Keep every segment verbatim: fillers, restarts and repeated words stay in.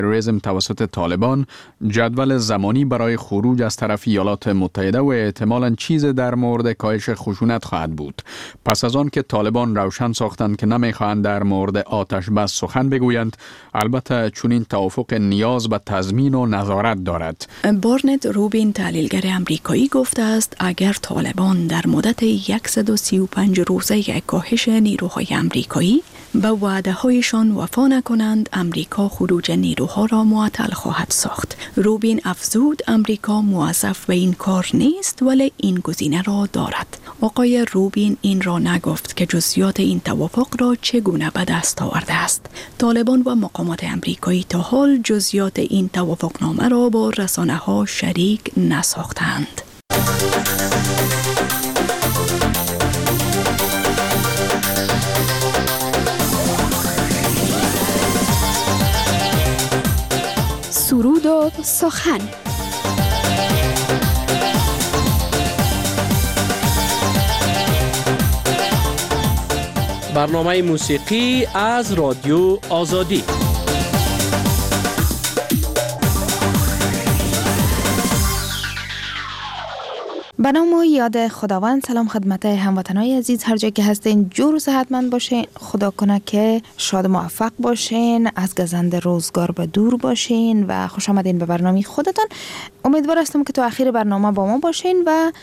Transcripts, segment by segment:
تروریسم توسط طالبان، جدول زمانی برای خروج از طرف ایالات متحده و احتمالاً چیز در مورد کاهش خشونت خواهد بود. پس از آن که طالبان روشن ساختند که نمیخواهند در مورد آتش بس سخن بگویند، البته چنین توافق نیاز به تضمین و نظارت دارد. بارنت روبین تحلیلگر امریکایی گفته است اگر طالبان در مدت صد و سی و پنج روزه کاهش نیروهای امریکایی به وعده هایشان وفا نکنند، امریکا خروج نیروها را معطل خواهد ساخت. روبین افزود امریکا موظف به این کار نیست ولی این گزینه را دارد. آقای روبین این را نگفت که جزئیات این توافق را چگونه به دست آورده است. طالبان و مقامات امریکایی تا حال جزئیات این توافقنامه را با رسانه ها شریک نساختند. سرود و سخن. برنامه موسیقی از رادیو آزادی. به نام و یاد خداوند. سلام خدمت هموطنای عزیز، هر جای که هستین جور و صحتمند باشین. خدا کنه که شاد و موفق باشین، از گزند روزگار به دور باشین و خوش آمدین به برنامه خودتان. امیدوار هستم که تو اخیر برنامه با ما باشین و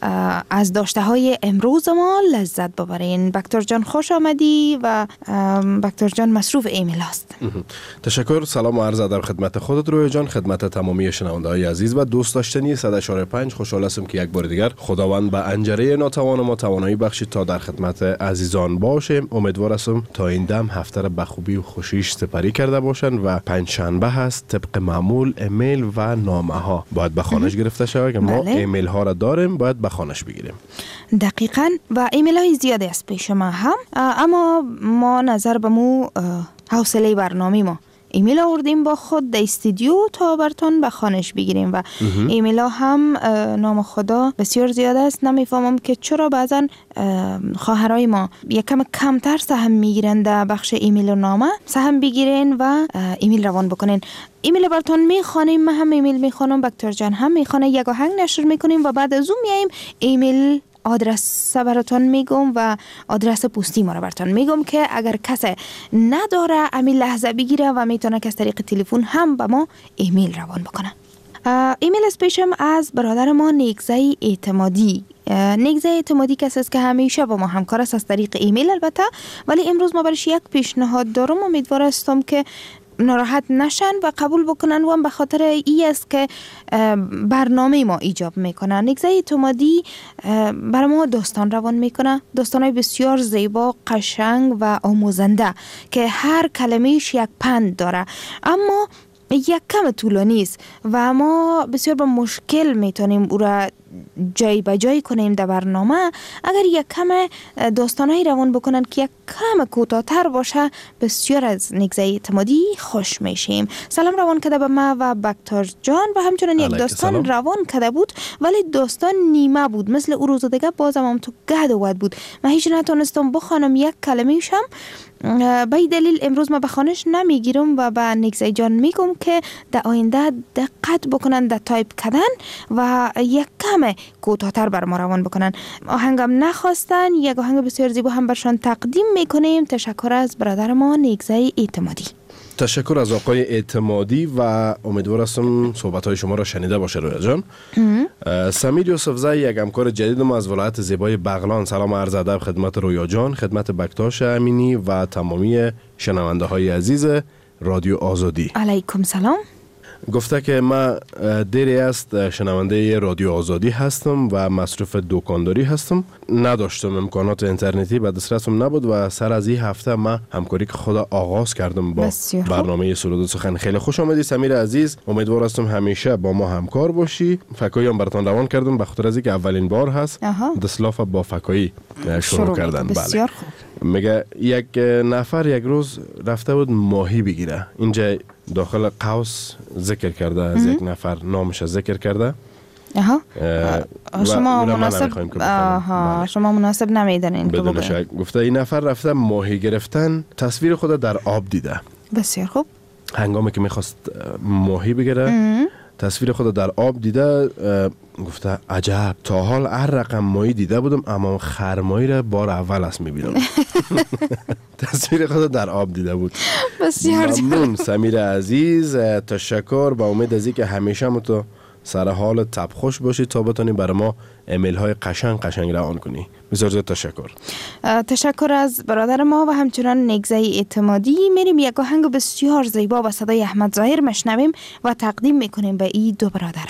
از داشته های امروز ما لذت ببرین. بکتر جان خوش آمدی و بکتر جان مصروف ایمیل هست. تشکر. سلام و عرض ادب خدمت خودت روی جان، خدمت تمامی شنونده های عزیز و دوست داشتنی صد و اشاره پنج. خوشحال هستم که یک بار دیگر خداوند به انجره ناتوان ما توانایی بخشید تا در خدمت عزیزان باشیم. امیدوار هستم تا این دم هفته را به خوبی و خوشیش سپری کرده باشن و پنج شنبه هست، طبق معمول ایمیل و نامه ها باید به خانش گرفته شود که ما ایمیل ها را داریم، باید به خانش بگیریم. دقیقاً. و ایمیل های زیادی است پیش ما هم، اما ما نظر به مو حوصله برنامه ما ایمیل آوردیم با خود در استودیو تا براتون به خانش بگیریم و ایمیل ها هم نام خدا بسیار زیاد است. نمیفهمم که چرا بعضا خواهرای ما یکم کمتر سهم میگیرن در بخش ایمیل و نامه. سهم بگیرین و ایمیل روان بکنین. ایمیل براتون میخوانیم، من هم ایمیل میخوانم، بکتر جان هم میخوانه، یک آهنگ نشر میکنیم و بعد از اون میایم ایمیل آدرس براتون میگم و آدرس پستی ما رو براتون میگم که اگر کسی نداره امی لحظه بگیره و میتونه که از طریق تلفن هم به ما ایمیل روان بکنه. ایمیل از پیشم از برادر ما نیگزه اعتمادی. نیگزه اعتمادی کسی است که همیشه با ما همکار است از طریق ایمیل البته، ولی امروز ما برش یک پیشنهاد دارم. امیدوار هستم که ناراحت نشن و قبول بکنن و هم به خاطر ای است که برنامه ما ایجاب میکنه. نیگزه اعتمادی برای ما داستان روان میکنه، داستانای بسیار زیبا، قشنگ و آموزنده که هر کلمهش یک پند داره، اما یک کم طولانی است و ما بسیار با مشکل میتونیم او را جای به جای کنیم در برنامه. اگر یک کم داستانایی روان بکنن که یک کم کوتاه‌تر باشه، بسیار از نیگزه اعتمادی خوش میشیم. سلام روان کرده به ما و بکتر جان و همچنان یک داستان سلام. روان کرده بود ولی داستان نیمه بود، مثل او روز دیگه بازم هم تو گد و ود بود. من هیچ نتونستم بخوانم یک کلمه شم. به این دلیل امروز ما به خانش نمیگیرم و به نیگزه جان میگم که در آینده دقت بکنن در تایپ کردن و یک کم کوتاه‌تر بر ما روان بکنن. آهنگم نخواستن، یک آهنگ بسیار زیبا هم برشان تقدیم میکنیم. تشکر از برادر ما نیگزه اعتمادی. تشکر از آقای اعتمادی و امیدوار هستم صحبت های شما را شنیده باشه رویا جان. سمیر یوسفزی یک همکار جدید ما از ولایت زیبای بغلان. سلام عرض ادب خدمت رویا جان، خدمت بکتاش امینی و تمامی شنونده های عزیز رادیو آزادی. علیکم سلام. گفته که من دیری است شنونده رادیو آزادی هستم و مصروف دکانداری هستم، نداشتم امکانات اینترنتی به دسترسم نبود و سر از این هفته من همکاری که خدا آغاز کردم با برنامه سرود و سخن. خیلی خوش آمدی سمیر عزیز، امیدوار هستم همیشه با ما همکار باشی. فکایی هم براتون روان کردم به خاطر از اینکه اولین بار هست دسلاف با فکایی شروع, شروع کردن. بله. میگه یک نفر یک روز رفته بود ماهی بگیره. اینجا داخل قوس ذکر کرده از یک نفر، نامش ذکر کرده. آها. شما مناسب آها شما مناسب نمیدونین که بگید. گفته این نفر رفته ماهی گرفتن، تصویر خود در آب دیده. بسیار خوب. هنگامی که میخواست ماهی بگیره تصویر خود در آب دیده، گفته عجب تا حال هر رقم ماهی دیده بودم اما خرمایی را بار اول است میبینم. تصویر خود در آب دیده بود. ممنون سمیر عزیز، تشکر. با امید از که همیشه ما تو سر حال تب خوش باشی تا بتونی برای ما ایمیل های قشنگ قشنگ روان کنی. بسیار زیاد تشکر. تشکر از برادر ما و همچنان نگزه اعتمادی. میریم یک آهنگ بسیار زیبا و صدای احمد ظاهر مشنویم و تقدیم میکنیم به این دو برادر.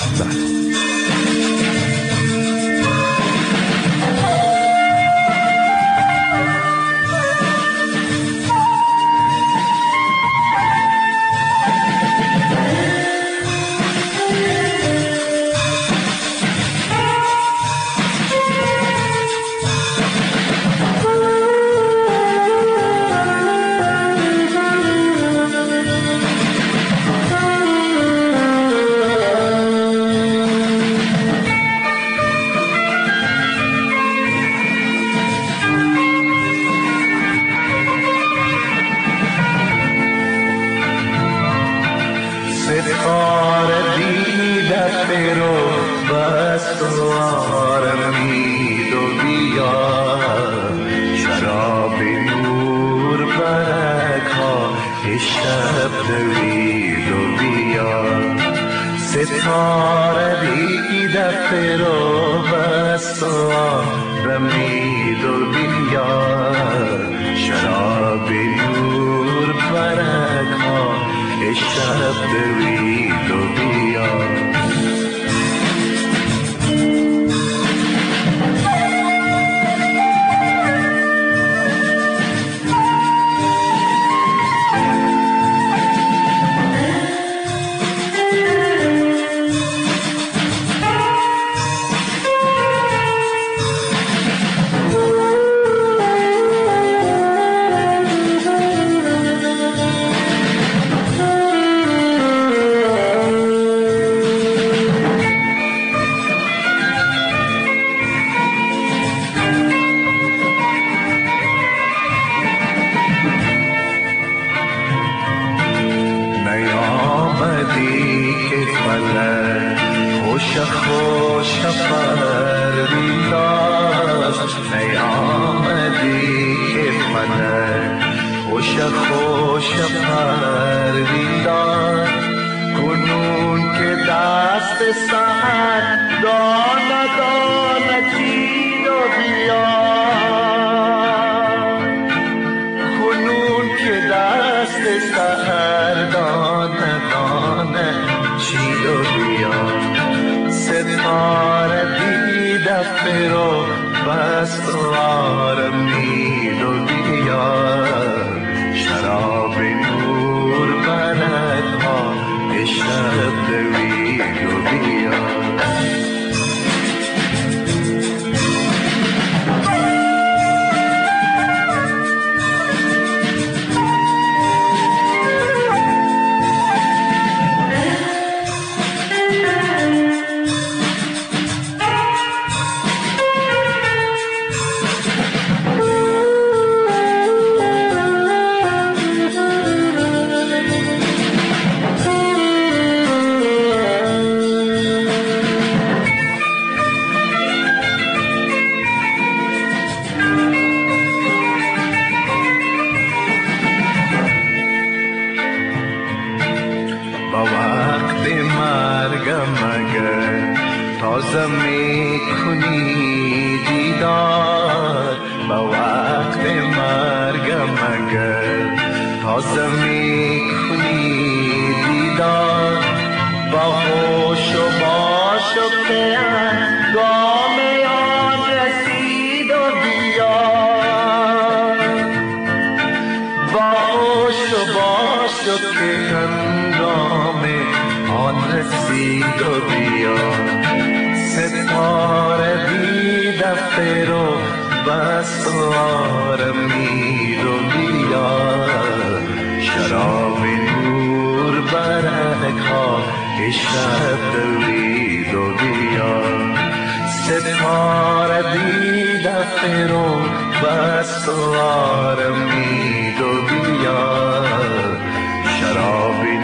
شراب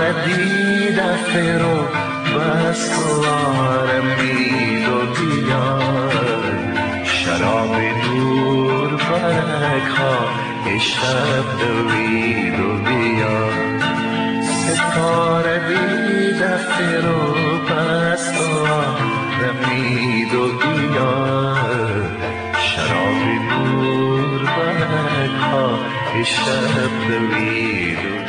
بی دفعه رو بستوار امید و دیار شراب دور برک ها شب دوید و بیار ستاره بی دفعه رو بستوار امید و دیار شراب دور برک ها شب دوید و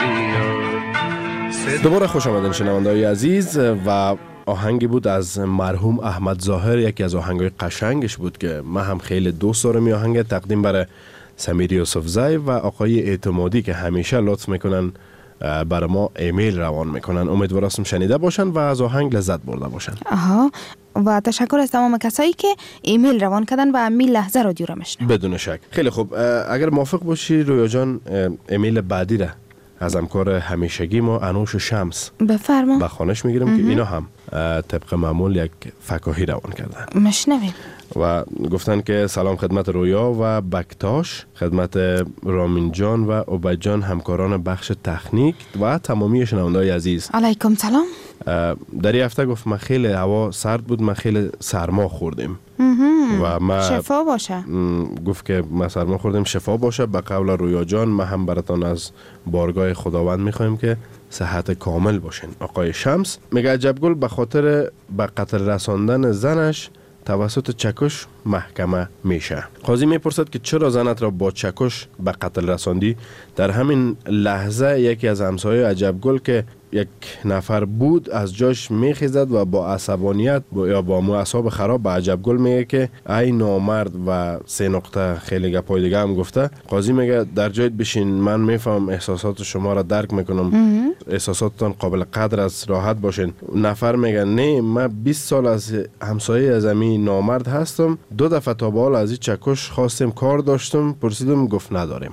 بیار. دوباره خوش آمدین شنونده‌های عزیز. و آهنگی بود از مرحوم احمد ظاهر، یکی از آهنگای قشنگش بود که من هم خیلی دوست دارم. این آهنگ تقدیم برای سمیر یوسفزی و آقای اعتمادی که همیشه لطف میکنن برای ما ایمیل روان میکنن. امیدوارم شنیده باشن و از آهنگ لذت برده باشن. آها، و تشکر از تمام کسایی که ایمیل روان کردن و همین لحظه رادیو را میشنن. بدون شک. خیلی خوب، اگر موافق باشی رویا جان، ایمیل بعدی را از همکار همیشگی ما انوش شمس بفرما به خانش میگیرم که اینا هم طبق معمول یک فکاهی روان کردن. مشنویم. و گفتن که سلام خدمت رویا و بکتاش، خدمت رامین جان و عبید جان همکاران بخش تکنیک و تمامی شنونده‌های عزیز. علیکم سلام. در این هفته گفت من خیلی هوا سرد بود، من خیلی سرما خوردیم و ما شفا باشه. گفت که ما سرما خوردیم، شفا باشه. به قول رویا جان ما هم براتان از بارگاه خداوند میخوایم که صحت کامل باشین. آقای شمس میگه عجبگل به خاطر به قتل رساندن زنش توسط چکش محکمه میشه. قاضی میپرسد که چرا زنت را با چکش به قتل رساندی؟ در همین لحظه یکی از همسایه عجبگل که یک نفر بود از جاش میخیزد و با عصبانیت یا با اعصاب خراب به عجبگل میگه که ای نامرد و سه نقطه خیلی گپای دیگه هم گفته. قاضی میگه در جایت بشین، من میفهم احساسات شما را درک میکنم، احساساتتان قابل قدر است، راحت باشین. نفر میگه نه، من بیست سال از همسایه از همین نامرد هستم، دو دفعه تا به حال از این چکش خواستم کار داشتم، پرسیدم گفت نداریم.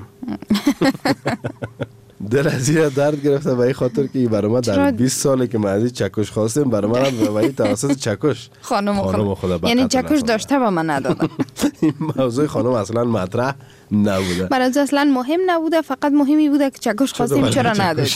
دل از این درد گرفته به این خاطر که برای ما در بیست ساله که من از این چکش خواستم، برای من هم به این توسط چکش خانم خانم خدا یعنی چکش داشته و من ندادم. این موضوع خانم اصلا مطرح نبوده، برای اصلا مهم نبوده، فقط مهمی بوده که چکش خواستیم چرا ندادیم.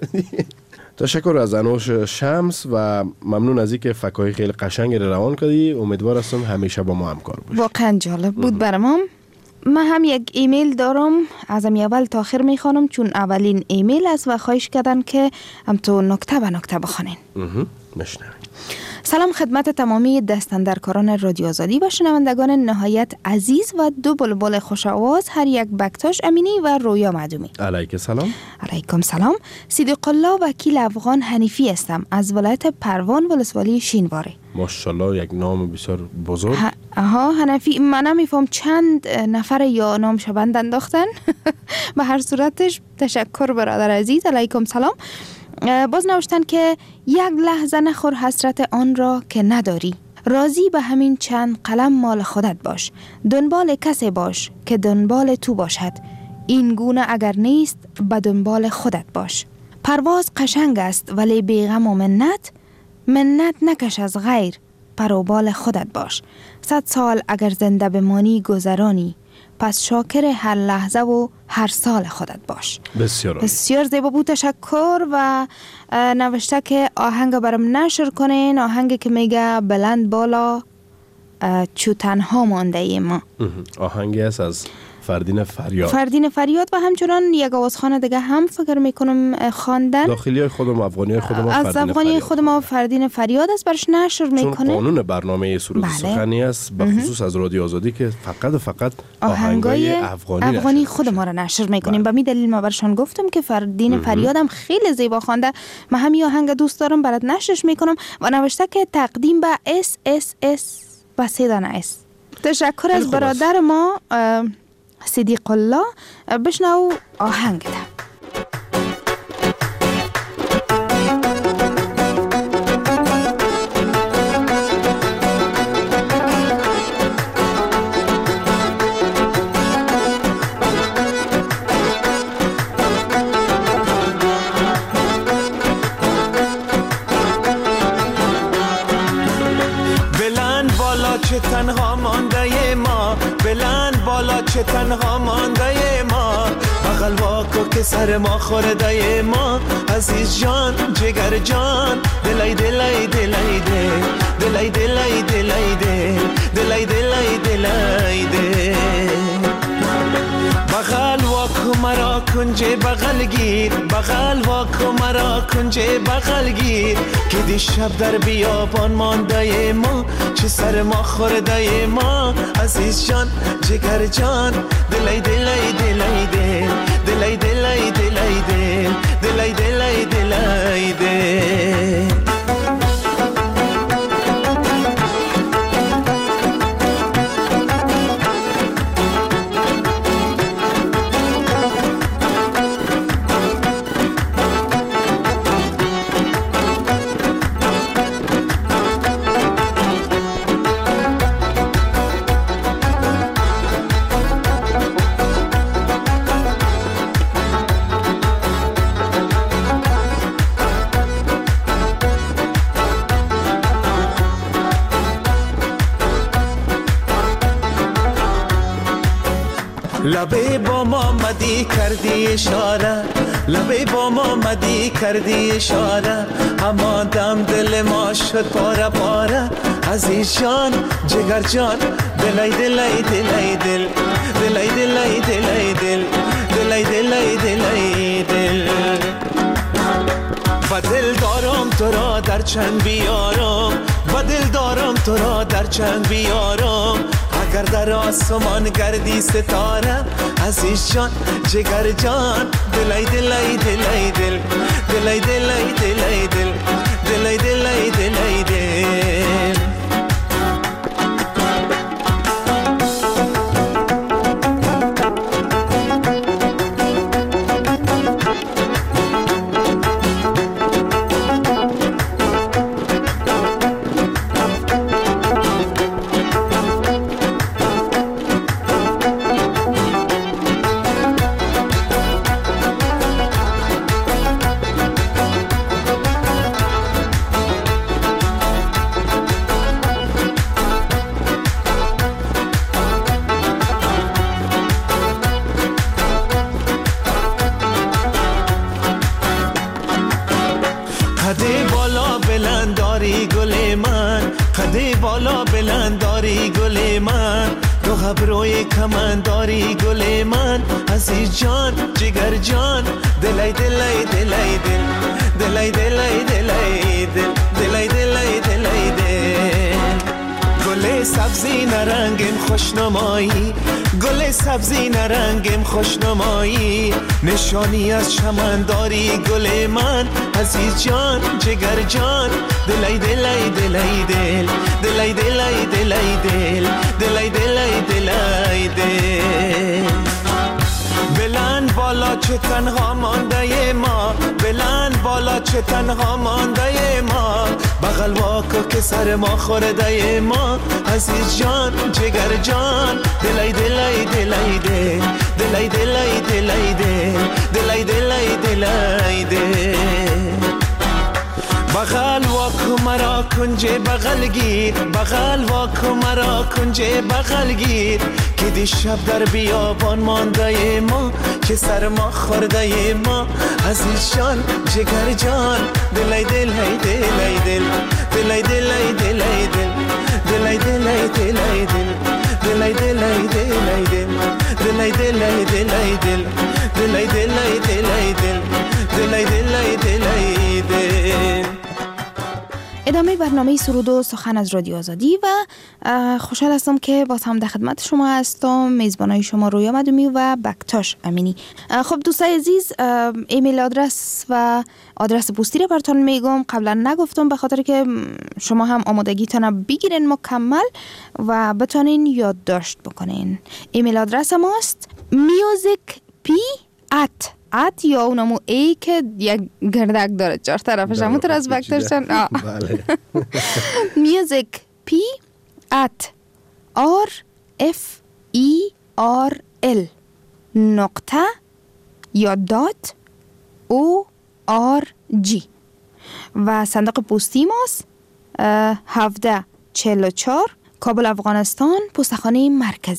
تشکر از انوش شمس و ممنون از اینکه فکاهی خیلی قشنگی روان کردی. امیدوار هستم همیشه با ما همکار باشی. واقعا جالب بود برام. من هم یک ایمیل دارم، ازم اول تا آخر میخوانم چون اولین ایمیل است و خواهش کردن که هم تو نکته به نکته بخونین. نشنویم. سلام خدمت تمامی دستاندرکاران رادیو آزادی و شنوندگان نهایت عزیز و دو بلبل خوش آواز، هر یک بکتاش امینی و رویا معدومی. علیکم سلام. علیکم سلام. صدیق الله وکیل افغان حنیفی هستم از ولایت پروان ولسوالی شینواره. ماشاءالله یک نام بسیار بزرگ. آها حنفی. من نمیفهم چند نفر یا نام شبند انداختن. به هر صورتش تشکر برادر عزیز. علیکم سلام. باز نوشتن که یک لحظه نخور حسرت آن را که نداری، راضی به همین چند قلم مال خودت باش، دنبال کسی باش که دنبال تو باشد، این گونه اگر نیست به دنبال خودت باش. پرواز قشنگ است ولی بیغم و منت، منت نکش از غیر، پروبال خودت باش. صد سال اگر زنده بمانی گذرانی، پس شاکر هر لحظه و هر سال خودت باش. بسیار بسیار زیبا بود. تشکر. و نوشته که آهنگ برام نشر کنین، آهنگ که میگه بلند بالا چو تنها مانده ای ما. آهنگی است از فردین فریاد. فردین فریاد و همچنان یک آوازخوان دیگه هم فکر میکنم خواندن. داخلی های خودم افغانی خودم از افغانی خود ما فردین فریاد است برش نشر میکنه. چون قانون برنامه سرود بله. سخنی است به خصوص از رادیو آزادی که فقط و فقط آهنگای افغانی, افغانی خود ما را نشر میکنیم. به می دلیل ما برشان گفتم که فردین فریاد هم خیلی زیبا خوانده. من همین آهنگ دوست دارم برات نشرش میکنم و نوشته که تقدیم به اس اس اس و سه دانه اس. تشکر از برادر ما صدیق الله. بشنو آهنگ ده. بلند بالا چه تنها مانده ما، بلند بالا چه تنها مانده ما، و بغل واکو که سر ما خورده ما عزیز جان جگر جان دلای دلای دلای دل دلای دلای دلای دل دلای دلای دلای دل بغل واکو مرا کنجه بغل گیر بغل واکو مرا کنجه بغل گیر که دی شب در بیابان مانده ما چه سر ما خورده ما عزیز جان جگر جان دلای دلای دلای دل دلای دلای دلای دل دلای دلای دلای دل لبه با ما مدی کردی اشاره لبه با ما مدی کردی اشاره اما دم دل ما شد پاره پاره عزیز جان جگر جان دلای دلای دلای دل دلای دلای دلای دل دلای دلای دلای دل و دل دارم تو را در چنگ بیارم و دل دارم تو را در چنگ بیارم اگر در آسمان گردی ستاره عزیز جان جگر جان دلای دلای دلای دل دلای دلای دلای دل دلای دلای دلای دل قده بالا بلنداری گل من قده بالا بلنداری گل من دو ابروی کمنداری گل من عزیز جان جگر جان دلای دلای دلای دل دلای دلای دلای دل دلای دلای دلای دل گل سبزی نرنگم خوشنمایی گل سبزی نرنگم خوشنمایی نشانی از چمنداری گل من عزیز جان جگر جان دلای دلای دلای دل دلای دلای دلای دل دلای دلای دلای دل بلند بالا چه تنها مانده ما بلند بالا چه تنها مانده ما بغل واکو که سر ما خورده ما عزیز جان جگر جان دلای دلای دلای دل دلای دلای دلای دل دلای دلای دلای دل بغل واکو مرا کنجه بغل گیر بغل واکو مرا کنجه بغل گیر که دی شب در بیابان مانده ما که سر ما خورده ما عزیز جان جگر جان دلای دلای دلای دل دلای دلای دلای دل دلای دلای دلای دل دلای دلای دلای دل دلای دلای دلای دل دلای دلای دلای دل دلای دلای دلای دل. ادامه برنامه سرود و سخن از رادیو آزادی و خوشحال هستم که باز هم در خدمت شما هستم. میزبانای شما رویا مدومی و بکتاش امینی. خب دوستای عزیز، ایمیل آدرس و آدرس پستی رو براتون میگم. قبلا نگفتم به خاطر که شما هم آمادگیتون بگیرین مکمل و بتونین یادداشت بکنین. ایمیل آدرس ماست music p at ات یا اونمو ای که یک گردک داره چهار طرفش همونطور از بکترشن بله music p at r f e r l نقطه یا دات او آر جی و صندوق پستی ماست هفده چهل و چهار کابل افغانستان، پستخانه مرکزی.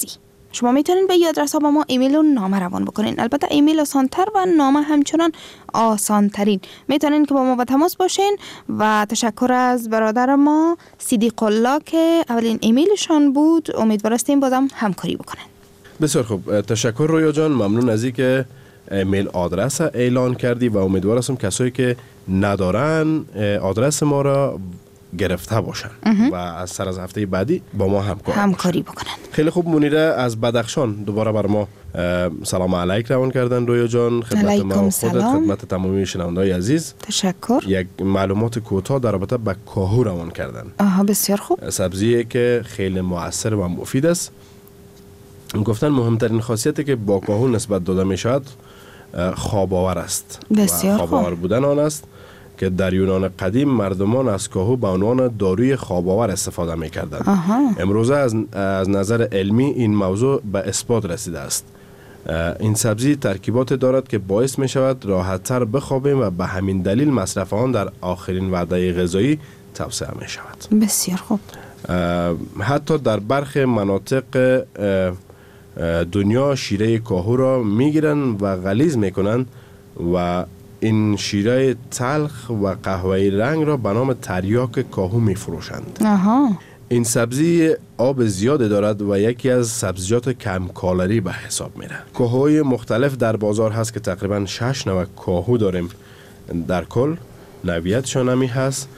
شما میتونین به این آدرس ها با ما ایمیل و نامه روان بکنین. البته ایمیل آسانتر و نامه همچنان آسانترین. میتونین که با ما به تماس باشین و تشکر از برادر ما صدیق الله که اولین ایمیلشان بود. امیدوار هستیم بازم همکاری بکنن. بسیار خوب، تشکر رویا جان، ممنون از اینکه ایمیل آدرس اعلان کردی و امیدوار هستم کسایی که ندارن آدرس ما را گرفته باشن و از سر از هفته بعدی با ما همکار همکاری بکنن. خیلی خوب، منیره از بدخشان دوباره بر ما سلام علیک روان کردن. رویا جان، خدمت ما خودت، خدمت تمامی شنونده‌های عزیز تشکر. یک معلومات کوتاه در رابطه با کاهو روان کردن. آها، بسیار خوب. سبزیه که خیلی مؤثر و مفید است. گفتن مهمترین خاصیتی که با کاهو نسبت داده می شود خواب آور است. بسیار خوب. خواب آور بودن آن است که در یونان قدیم مردمان از کاهو به عنوان داروی خواب آور استفاده می کردند. امروزه از از نظر علمی این موضوع به اثبات رسیده است. این سبزی ترکیبات دارد که باعث می شود راحت تر بخوابیم و به همین دلیل مصرف آن در آخرین وعده غذایی توصیه می شود. بسیار خوب. حتی در برخی مناطق دنیا شیره کاهو را میگیرن و غلیظ میکنن و این شیره تلخ و قهوه‌ای رنگ را به نام تریاک کاهو میفروشند. آها. این سبزی آب زیاد دارد و یکی از سبزیجات کم کالری به حساب میره. کاهوهای مختلف در بازار هست که تقریبا شش نوع کاهو داریم در کل. نوعیتشان همی هست.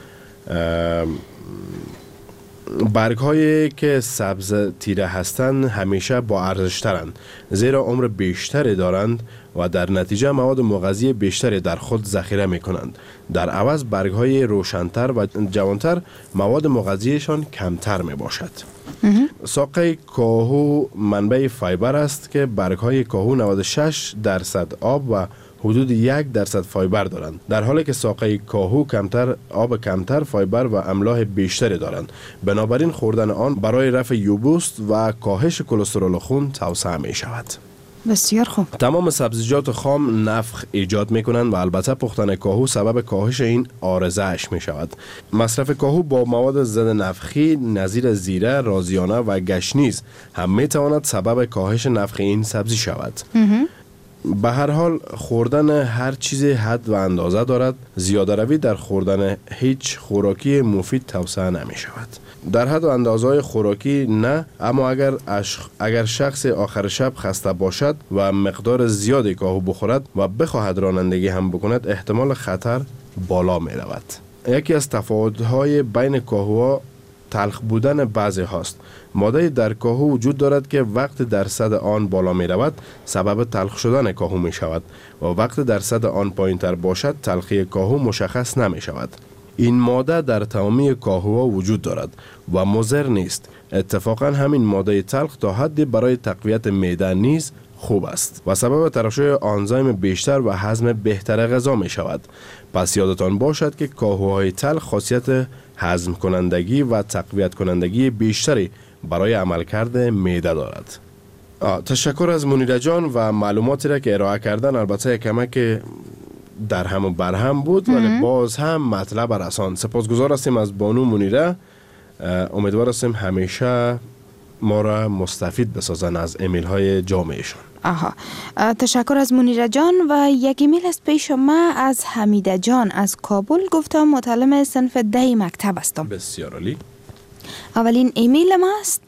برگ هایی که سبز تیره هستند همیشه با ارزش ترند، زیرا عمر بیشتری دارند و در نتیجه مواد مغذی بیشتری در خود ذخیره می کنند. در عوض برگ های روشنتر و جوانتر مواد مغذیشان کمتر می باشد. ساقه کاهو منبع فایبر است که برگ های کاهو نود و شش درصد آب و حدود یک درصد فایبر دارند، در حالی که ساقه کاهو کمتر آب کمتر، فایبر و املاح بیشتری دارند. بنابراین خوردن آن برای رفع یبوست و کاهش کلسترول خون توصیه می شود. بسیار خوب. تمام سبزیجات خام نفخ ایجاد می کنند و البته پختن کاهو سبب کاهش این عارضه اش می شود. مصرف کاهو با مواد ضد نفخی نظیر زیره، رازیانه و گشنیز هم می تواند سبب کاهش نفخ این سبزی شود. به هر حال خوردن هر چیز حد و اندازه دارد. زیاده روی در خوردن هیچ خوراکی مفید توصیه نمی شود. در حد و اندازه خوراکی نه، اما اگر اگر شخص آخر شب خسته باشد و مقدار زیادی کاهو بخورد و بخواهد رانندگی هم بکند، احتمال خطر بالا می رود. یکی از تفاوت‌های بین کاهوها تلخ بودن بعضی هاست. ماده در کاهو وجود دارد که وقت درصد آن بالا می رود سبب تلخ شدن کاهو می شود و وقت درصد آن پایین تر باشد تلخی کاهو مشخص نمی شود. این ماده در تمامی کاهوها وجود دارد و مضر نیست. اتفاقا همین ماده تلخ تا حدی برای تقویت معده نیز خوب است و سبب ترشح آنزیم بیشتر و هضم بهتر غذا می شود. پس یادتان باشد که کاهوهای تلخ خاصیت هضم کنندگی و تقویت کنندگی بیشتری برای عملکرد معده دارد. تشکر از منیره جان و معلوماتی را که ارائه کردن. البته کمک در هم و بر هم بود ولی باز هم مطلب رسان. سپاسگزار هستیم از بانو منیره. امیدوار هستیم همیشه ما را مستفید بسازن از ایمیل های جامعشان. آها، تشکر از منیره جان. و یک ایمیل است پیش ما از حمیده جان از کابل. گفتم متعلم صنف ده مکتب هستم. بسیار عالی. اولین ایمیل ما است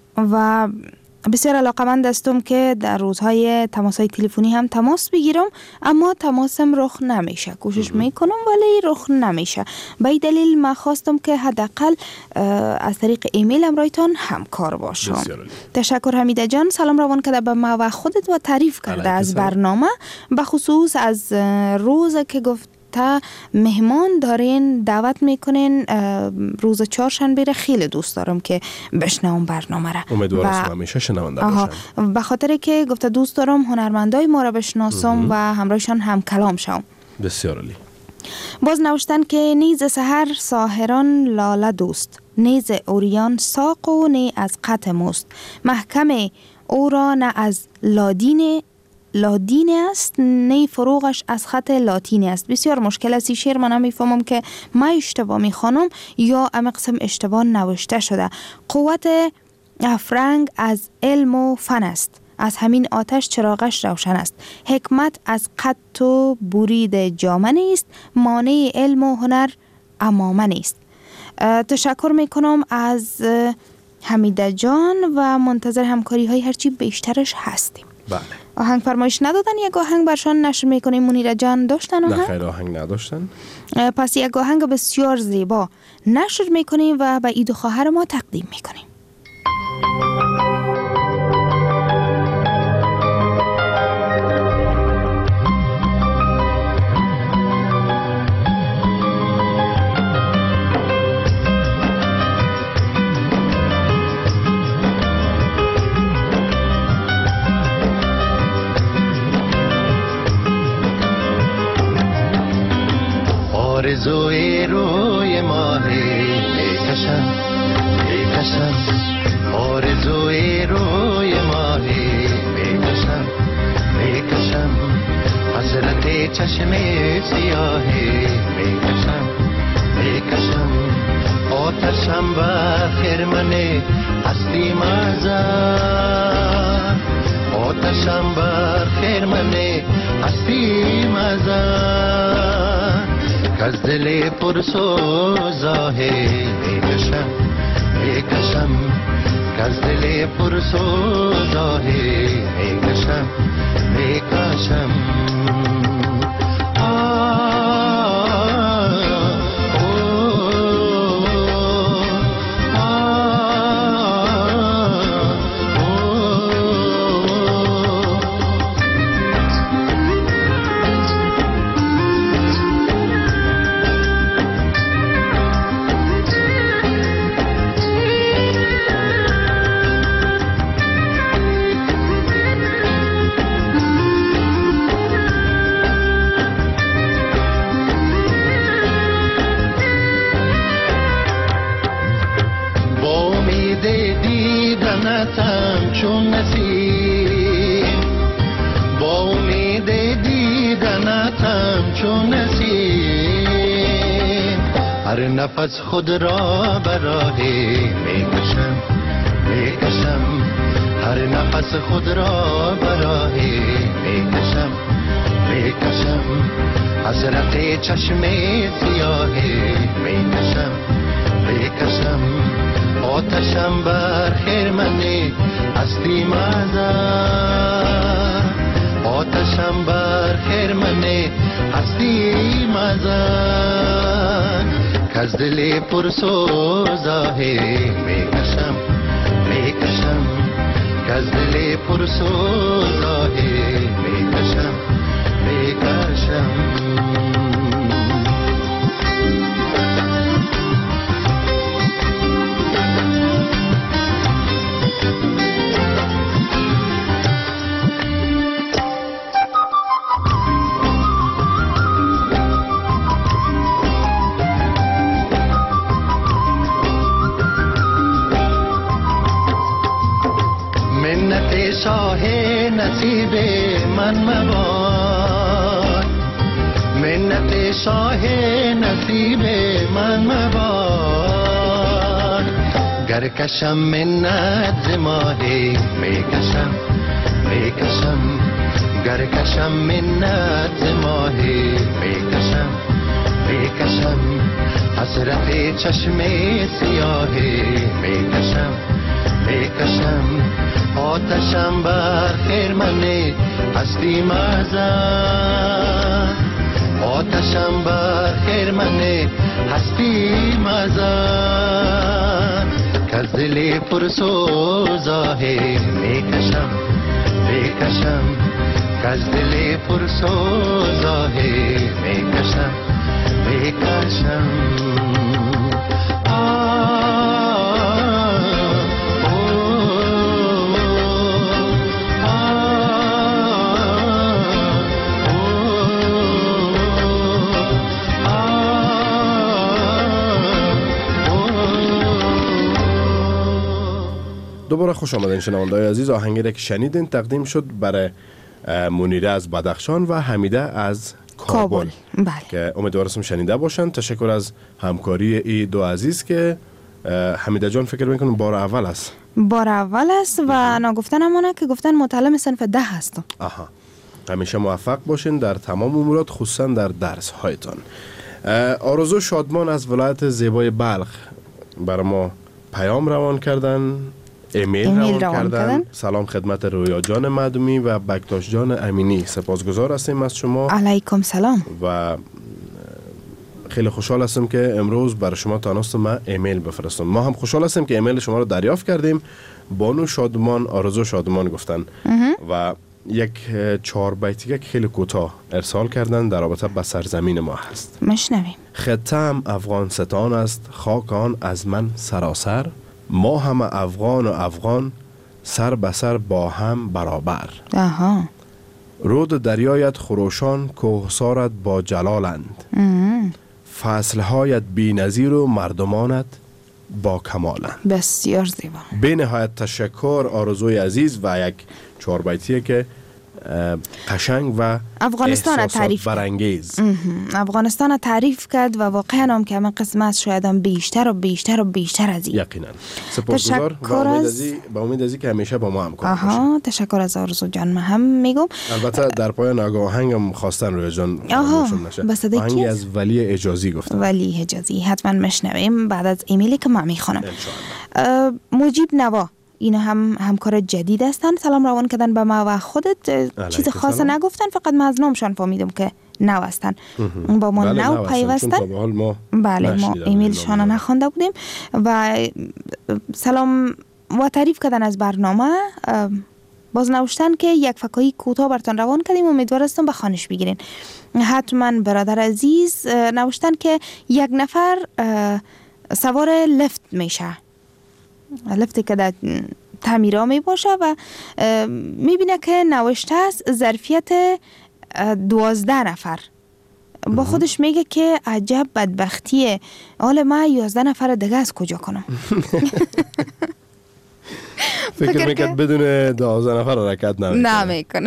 و بسیار علاقمند هستم که در روزهای تماسهای تلفنی هم تماس بگیرم، اما تماسم رخ نمیشه. کوشش میکنم ولی رخ نمیشه. به این دلیل ما خواستم که حداقل از طریق ایمیل امرایتان همکار باشم. تشکر حمیده جان. سلام روان کرده به ما و خودت و تعریف کرده از برنامه، به خصوص از روز که گفت تا مهمان دارین دعوت میکنین روز چهارشنبه را خیلی دوست دارم که بشنوم برنامه را. امیدوارم همیشه شنونده باشم. به خاطر که گفته دوست دارم هنرمندای ما را بشناسم و همراهشان هم کلام شوم. بسیار عالی. باز نوشتن که نیز سحر ساهران لاله دوست، نیز اوریان ساق و نی از قط مست، محکم او را نه از لادین لادین است نی فروغش از خط لاتینی است. بسیار مشکل است این شعر. من نمیفهمم که ما اشتباه میخوانم یا اما قسم اشتباه نوشته شده. قوت افرنگ از علم و فن است، از همین آتش چراغش روشن است. حکمت از قط و برید جامه نیست، مانع علم و هنر امامه نیست. تشکر میکنم از حمیده جان و منتظر همکاری های هرچی بیشترش هستیم. بله. آهنگ فرمایش ندادن؟ یک آهنگ برشان نشر میکنیم. منیره جان داشتن آهنگ؟ نه خیر، آهنگ نداشتن. پس یک آهنگ بسیار زیبا نشر میکنیم و به عید و خواهر ما تقدیم میکنیم. آرزوی روی ماهی میکشم میکشم، آرزوی روی ماهی میکشم میکشم، حسرت چشم سیاهی میکشم میکشم، آتشم بر خرمن هستی مزار، آتشم بر خرمن هستی مزار، از دل پرسوزاهی میکشم میکشم، از دل پرسوزاهی میکشم میکشم. چون نسیم، با امید دیدنتم چون نسیم، هر نفس خود را براهی میکشم میکشم، هر نفس خود را براهی میکشم میکشم، حسرت چشم سیاهی میکشم میکشم، آتشم بر خرمن هستی مزار، آتشم بر خرمن هستی مزار، کز دل پرسوزاهی میکشم میکشم، کز دل پرسوزاهی میکشم میکشم. شاه نصیب من مباد، منت شاه نصیب من مباد، گر کشم منت ز ماهی میکشم میکشم، گر کشم منت ز ماهی میکشم میکشم، حسرت چشم سیاهی میکشم میکشم، آتشم بر خرمن هستی مزار، آتشم بر خرمن هستی مزار، کز دل پرسوزاهی میکشم میکشم، کز دل پرسوزاهی میکشم میکشم. دوباره خوش آمدین شنونده‌های عزیز. آهنگی که شنیدین تقدیم شد برای منیره از بدخشان و حمیده از کابل، بله. که امیدوارم شنیده باشن. تشکر از همکاری ای دو عزیز که حمیده جان فکر میکنم بار اول است بار اول است و نگفتن همانه که گفتن متعلم صنف ده هستم. آها. همیشه موفق باشین در تمام امورات، خصوصا در درس هایتان. آرزو شادمان از ولایت زیبای بلخ بر ما پیام روان کردن، ایمیل, ایمیل روان, روان کردن. کردن سلام خدمت رویا جان مدومی و بکتاش جان امینی، سپاسگزار هستیم از شما. علیکم سلام. و خیلی خوشحال هستم که امروز برای شما تانستم من ایمیل بفرستم. ما هم خوشحال هستیم که ایمیل شما رو دریافت کردیم. بانو شادمان، آرزو شادمان گفتن و یک چهار بیتی که خیلی کوتاه ارسال کردن در رابطه با سرزمین ما هست. مشنویم. خطه‌ام افغانستان است، خاک آن از من سراسر، ما هم افغان و افغان سر به سر با هم برابر. آها. رود دریایت خروشان کوهسارت با جلالند، فصلهایت بی نظیر و مردمانت با کمالند. بسیار زیبا. به نهایت تشکر آرزوی عزیز و یک چهار بیتیه که قشنگ و افغانستان تعریف برانگیز. افغانستان تعریف کرد و واقعا هم که همه قسمت شاید هم بیشتر و بیشتر و بیشتر از این. یقینا. سپاسگزار و امید ازی با امید ازی که همیشه با ما همکار باشید. آها، تشکر از آرزو جان. من هم میگم البته در پایان آهنگم خواستن روی جان آها بس آهنگی از ولی اجازی گفتن. ولی اجازی حتما مشنویم بعد از ایمیلی که من میخونم. مجیب نوا اینا هم همکار جدید هستن. سلام روان کردن به ما و خودت. چیز خاص نگفتن، فقط من از نامشان فهمیدم که نو هستن. با ما بله نو پیوستن. ما بله ما ایمیلشان نخوانده بودیم و سلام و تعریف کردن از برنامه. باز نوشتن که یک فکایی کوتاه براتون روان کردیم، امیدوار هستم به خوانش بگیرین. حتما برادر عزیز نوشتن که یک نفر سوار لفت میشه، لفتی که در تعمیرا می باشه و می بینه که نوشته است ظرفیت دوازده نفر. با خودش میگه که عجب بدبختیه، حالا ما یازده نفر دیگه از کجا کنم. فکر میکرد بدون دوازده نفر حرکت نمیکنه. نمیکنه.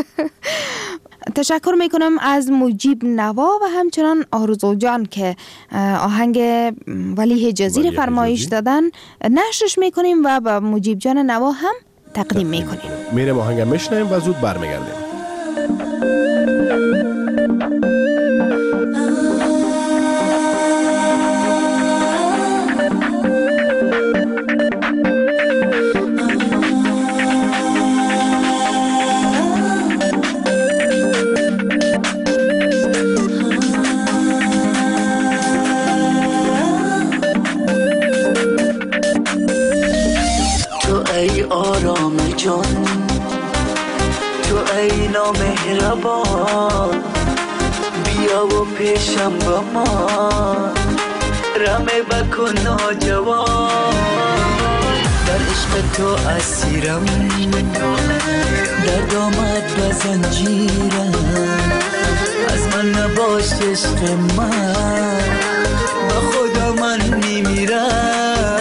تشکر میکنم از مجیب نوا و همچنان آرزو جان که آهنگ ولی حجازی فرمایش دادن نشرش میکنیم و با مجیب جان نوا هم تقدیم میکنیم. میریم آهنگ میشنیم و زود برمیگردیم. آرام جان، تو ای نامهربان، بیا و پیشم با ما رمه بکن ناجوان. در عشق تو اسیرم، در دامت و زنجیرم، از من نباش عشق من، با خدا من میمیرم.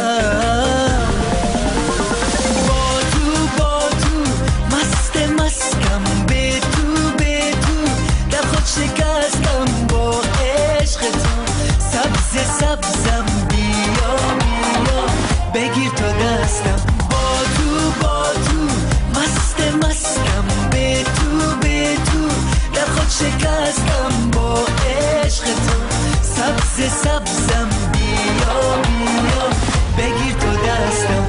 شکستم با عشق تو، سبز سبزم بیا بیا بگیر تو دستم. با تو با تو مست مستم، به تو به تو در خود شکستم با عشق تو، سبز سبزم بیا بیا بگیر تو دستم.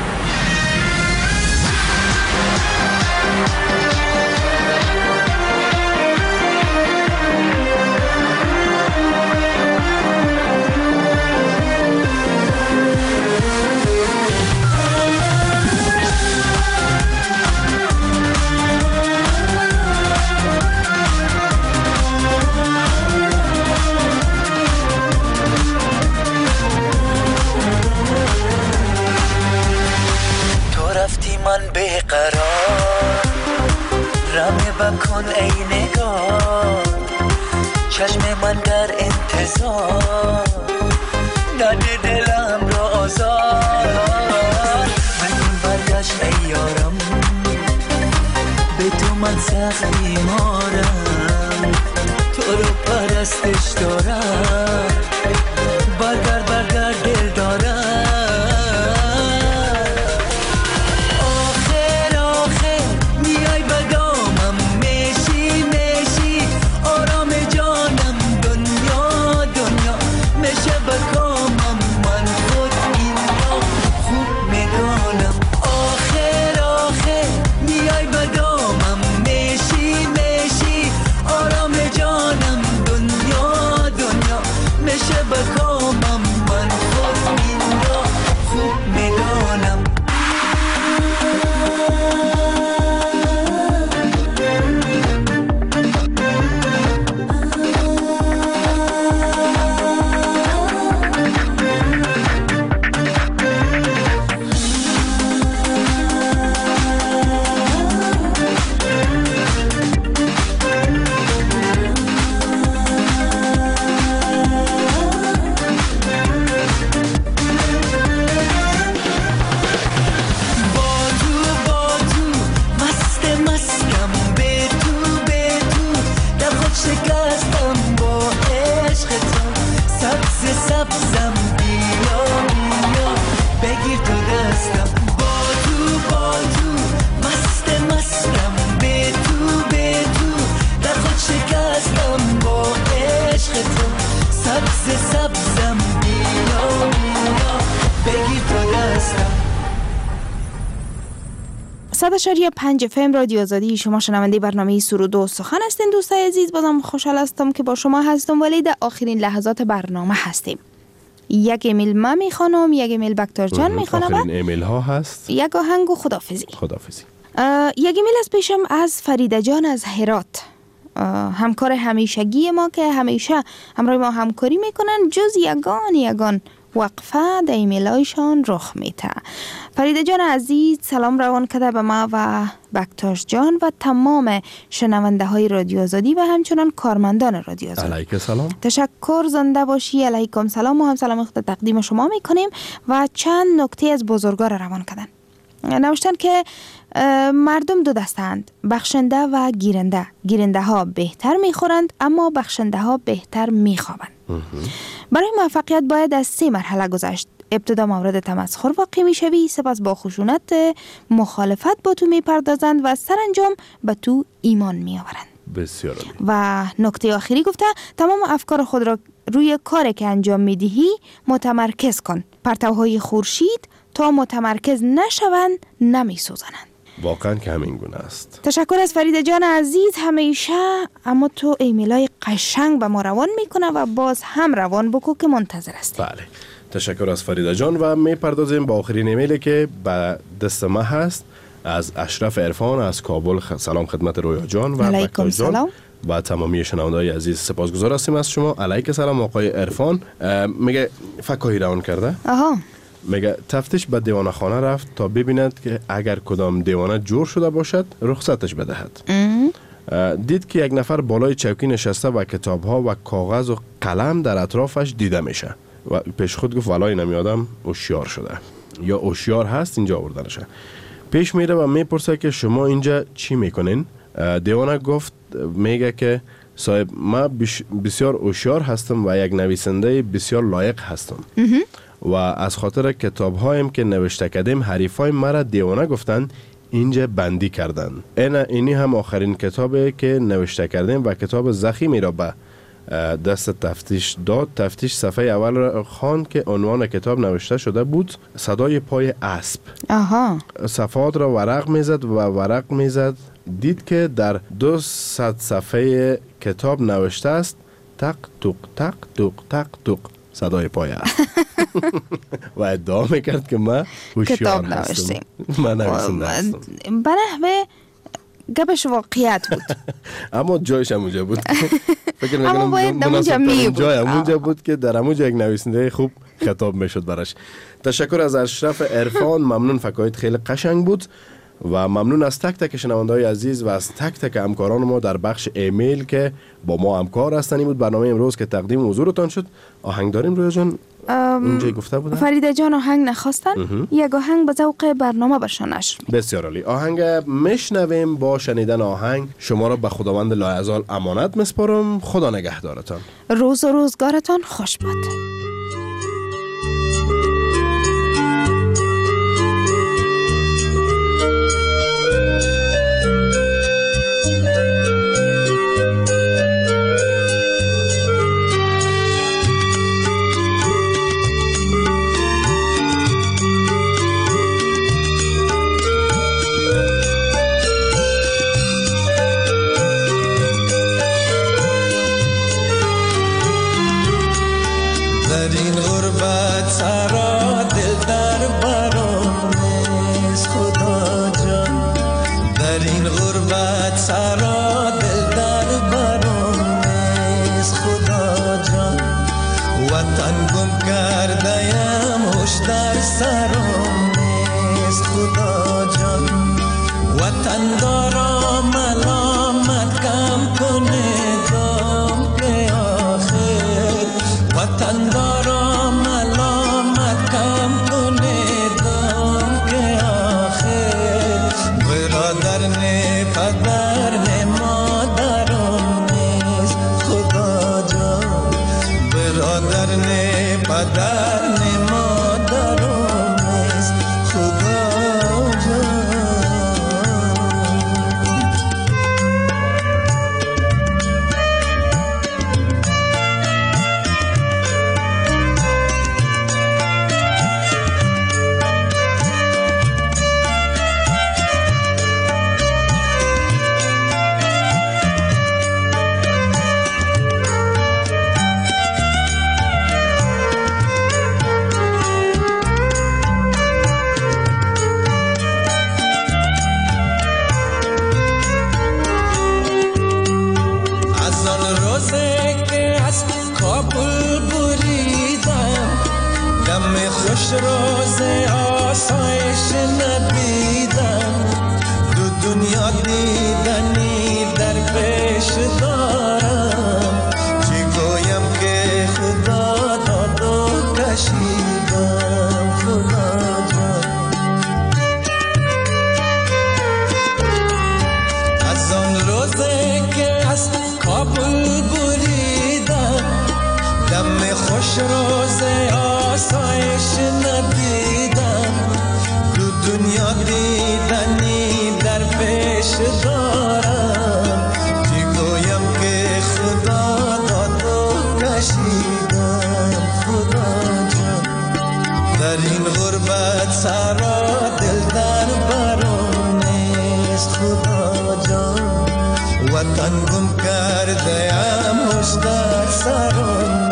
من بیقرار رمه بکن ای نگاه، چشم من در انتظار، نده دلم را آزار. من برگشت ای یارم، به تو من سخت بیمارم، تو رو پرستش دارم، برگرد برگرد دل دارم. صد و پنج اف ام رادیو آزادی. شما شنونده برنامه سرود و سخن هستین دوستای عزیز. بازم خوشحال هستم که با شما هستم، ولی در آخرین لحظات برنامه هستیم. یک ایمیل ما میخوانم، یک ایمیل بکتر جان میخوانم. آخرین ایمیل ها هست. یک آهنگ و خدافزی. خدافزی. یک ایمیل از پیشم از فریده جان از هرات، همکار همیشگی ما که همیشه همراه ما همکاری میکنن، جز یگان یگان وقفه در ایمیل هایشان رخ میته. فریده جان عزیز سلام روان کرده به ما و بکتاش جان و تمام شنونده های رادیو آزادی و همچنان کارمندان رادیو آزادی. علیکم سلام. تشکر، زنده باشی. علیکم سلام. و هم سلام خود تقدیم شما میکنیم و چند نکته از بزرگار روان کردن. نوشتن که مردم دو دستند، بخشنده و گیرنده. گیرنده ها بهتر میخورند اما بخشنده ها بهتر میخوابند. برای موفقیت باید از سه مرحله گذشت. ابتدا مورد تمسخر واقع میشوی، سپس با خشونت مخالفت با تو میپردازند و سرانجام به تو ایمان میآورند. بسیار عالی. و نکته آخری گفته تمام افکار خود را روی کاری که انجام میدهی متمرکز کن. پرتوهای خورشید تا متمرکز نشوند نمیسوزنند. واقعا که همین گونه است. تشکر از فریده جان عزیز. همیشه اما تو ایمیلای قشنگ به ما روان میکنه و باز هم روان بکو که منتظر است. بله، تشکر از فریده جان و میپردازیم با آخرین ایمیلی که به دست ما هست از اشرف عرفان از کابل. سلام خدمت رویا جان و علیکم سلام و تمامی شنونده‌های عزیز. سپاسگزار هستیم از شما. علیکم سلام آقای عرفان. میگه فکاهی روان کرده. آها. میگه تفتیش به دیوانه خانه رفت تا ببیند که اگر کدام دیوانه جور شده باشد رخصتش بدهد. دید که یک نفر بالای چوکی نشسته و کتاب‌ها و کاغذ و قلم در اطرافش دیده میشه و پیش خود گفت والای نمی آدم هوشیار شده یا هوشیار هست اینجا آوردنشه. پیش میره و میپرسه که شما اینجا چی میکنین؟ دیوانه گفت میگه که صاحب ما بسیار هوشیار هستم و یک نویسنده بسیار لایق هستم و از خاطر کتاب هایم که نوشته کردیم حریفای مرا دیوانه گفتن اینجا بندی کردن. این اینی هم آخرین کتابه که نوشته کردیم و کتاب زخیمی را به دست تفتیش داد. تفتیش صفحه اول را خواند که عنوان کتاب نوشته شده بود صدای پای اسب. آها. صفحات را ورق میزد و ورق میزد، دید که در دو صد صفحه کتاب نوشته است تق توق تق توق تق توق صدای پای اسب. و ادعا میکرد که ما هوشیار هستم. من نویسنده هستم. به نحوه گپش واقعیت بود. اما جایش همونجا بود. فکر میکنم اما باید همونجا می بود. جای همونجا بود که در همونجا یک نویسنده خوب خطاب میشد براش. تشکر از اشرف عرفان. ممنون، فکایت خیلی قشنگ بود و ممنون از تک تک شنونده‌های عزیز و از تک تک همکاران ما در بخش ایمیل که با ما همکار هستن. این بود برنامه امروز که تقدیم حضورتان شد. آهنگ داریم رویا جان؟ اونجا گفته بودن فریده جان آهنگ نخواستن. یک آهنگ به ذوق برنامه برشان نشر. بسیار عالی. آهنگ میشنویم. با شنیدن آهنگ شما را به خداوند لایزال امانت مسپارم. خدا نگهدارتان. روز و روزگارتان خوش باد. دارم چی گویم که خدا داد و کشیدم خدا جان. از آن روزه که از کابل بریدم دم خوش روزه آسایش ندیدم، دو دنیا دیدنی در پیش دارم چی گویم که خدا داد و کشیدم خدا جان. در این غربت سرا دل در برم نیست خدا جان، وطن گم کرده ام هوش در سرم